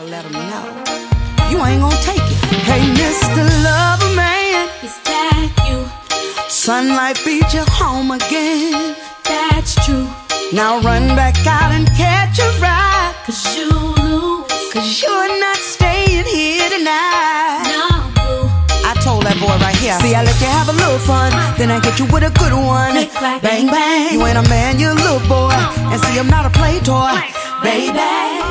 gotta let them know you ain't gonna take it. Hey, Mr. Lover Man, is that you? Sunlight beat you home again. That's true. Now run back out and catch a ride, 'Cause you lose. 'Cause you're not staying here tonight. No, boo. I told that boy right here, see, I let you have a little fun, then I get you with a good one. Click, clack, bang, bang. You ain't a man, you're a little boy. And see, I'm not a play toy, baby.